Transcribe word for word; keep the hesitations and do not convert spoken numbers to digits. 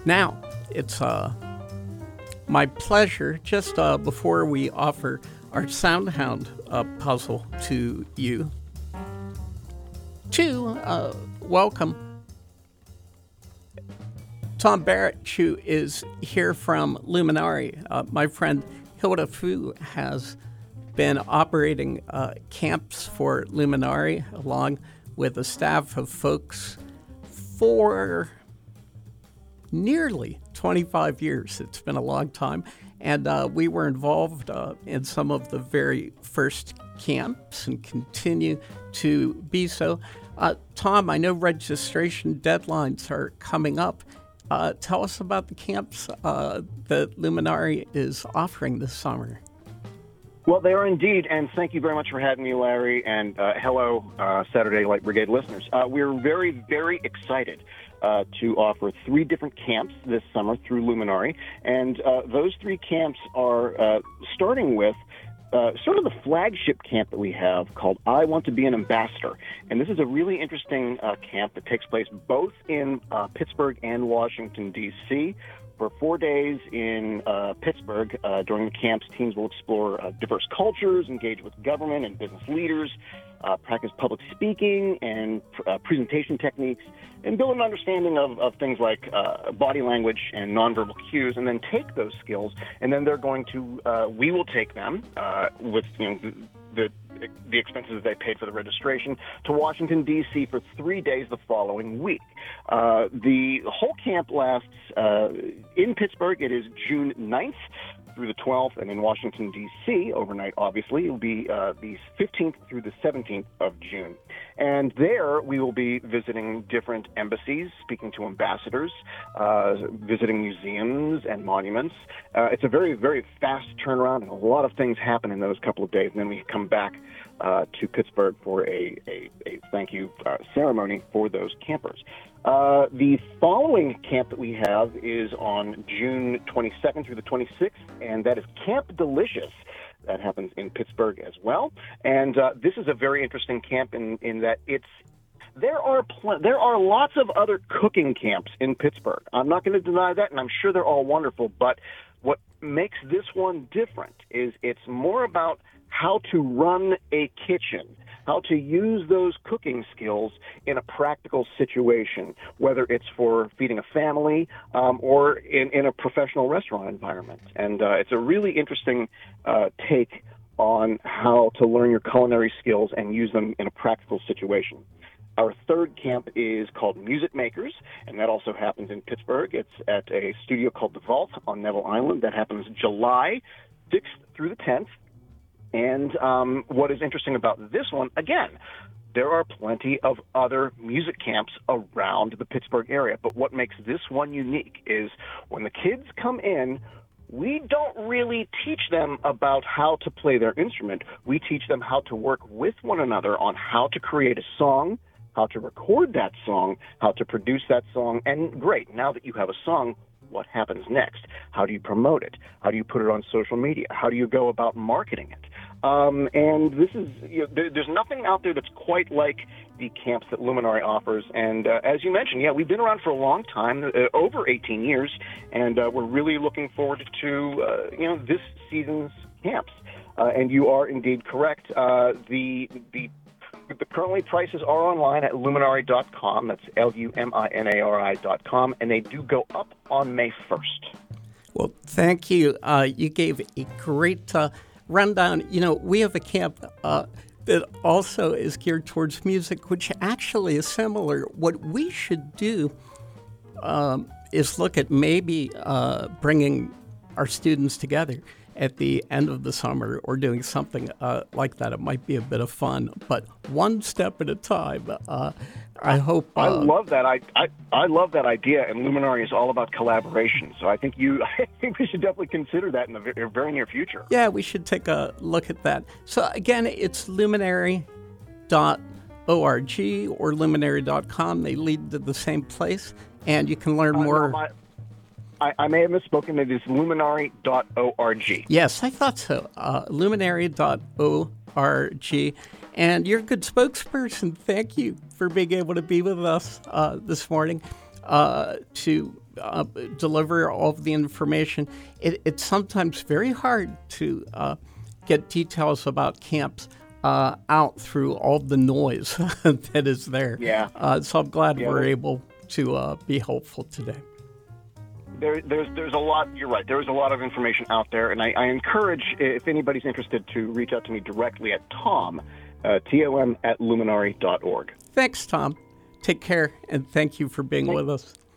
Now, it's uh, my pleasure, just uh, before we offer our SoundHound uh, puzzle to you, to uh, welcome Tom Barrett, who is here from Luminary. Uh, my friend Hilda Fu has been operating uh, camps for Luminary along with a staff of folks for nearly twenty-five years. It's been a long time. And uh, we were involved uh, in some of the very first camps and continue to be so. Uh, Tom, I know registration deadlines are coming up. Uh, tell us about the camps uh, that Luminary is offering this summer. Well, they are indeed, and thank you very much for having me, Larry, and uh, hello, uh, Saturday Light Brigade listeners. Uh, we're very, very excited uh, to offer three different camps this summer through Luminary, and uh, those three camps are uh, starting with uh, sort of the flagship camp that we have called I Want to Be an Ambassador, and this is a really interesting uh, camp that takes place both in uh, Pittsburgh and Washington, D C For four days in uh, Pittsburgh, uh, during the camps, teams will explore uh, diverse cultures, engage with government and business leaders, uh, practice public speaking and uh, presentation techniques, and build an understanding of, of things like uh, body language and nonverbal cues, and then take those skills, and then they're going to, uh, we will take them uh, with, you know, the the expenses they paid for the registration to Washington, D C for three days the following week. Uh, the whole camp lasts uh, in Pittsburgh. It is June ninth through the twelfth, and in Washington, D C overnight, obviously. It will be uh, the fifteenth through the seventeenth of June. And there we will be visiting different embassies, speaking to ambassadors, uh, visiting museums and monuments. Uh, it's a very, very fast turnaround, and a lot of things happen in those couple of days. And then we come back uh, to Pittsburgh for a, a, a thank you uh, ceremony for those campers. Uh, the following camp that we have is on June twenty-second through the twenty-sixth, and that is Camp Delicious. That happens in Pittsburgh as well. And uh, this is a very interesting camp in, in that it's there are pl- there are lots of other cooking camps in Pittsburgh. I'm not going to deny that, and I'm sure they're all wonderful. But what makes this one different is it's more about how to run a kitchen, how to use those cooking skills in a practical situation, whether it's for feeding a family um, or in, in a professional restaurant environment. And uh, it's a really interesting uh, take on how to learn your culinary skills and use them in a practical situation. Our third camp is called Music Makers, and that also happens in Pittsburgh. It's at a studio called The Vault on Neville Island. That happens July sixth through the tenth. And um, what is interesting about this one, again, there are plenty of other music camps around the Pittsburgh area. But what makes this one unique is when the kids come in, we don't really teach them about how to play their instrument. We teach them how to work with one another on how to create a song, how to record that song, how to produce that song. And great, now that you have a song, what happens next? How do you promote it? How do you put it on social media? How do you go about marketing it? Um, and this is, you know, there, there's nothing out there that's quite like the camps that Luminary offers. And uh, as you mentioned, yeah, we've been around for a long time, uh, over eighteen years, and uh, we're really looking forward to, uh, you know, this season's camps. Uh, and you are indeed correct. Uh, the the The currently prices are online at luminary dot com. That's L U M I N A R I dot com, and they do go up on May first. Well, thank you. Uh, you gave a great uh, rundown. You know, we have a camp uh, that also is geared towards music, which actually is similar. What we should do um, is look at maybe uh, bringing our students together at the end of the summer or doing something uh, like that. It might be a bit of fun, but one step at a time. Uh, I hope. Uh, I love that. I, I I love that idea, and Luminary is all about collaboration. So I think you, I think we should definitely consider that in the very, very near future. Yeah, we should take a look at that. So again, it's luminary dot org or luminary dot com. They lead to the same place, and you can learn uh, more. No, my, I, I may have misspoken. It is luminary dot org. Yes, I thought so. Uh, luminary dot org. And you're a good spokesperson. Thank you for being able to be with us uh, this morning uh, to uh, deliver all of the information. It, it's sometimes very hard to uh, get details about camps uh, out through all the noise that is there. Yeah. Uh, so I'm glad Yeah. we're able to uh, be helpful today. There, there's there's a lot. You're right. There is a lot of information out there, and I, I encourage, if anybody's interested, to reach out to me directly at Tom, uh, T O M at luminary dot org. Thanks, Tom. Take care, and thank you for being Thank- with us.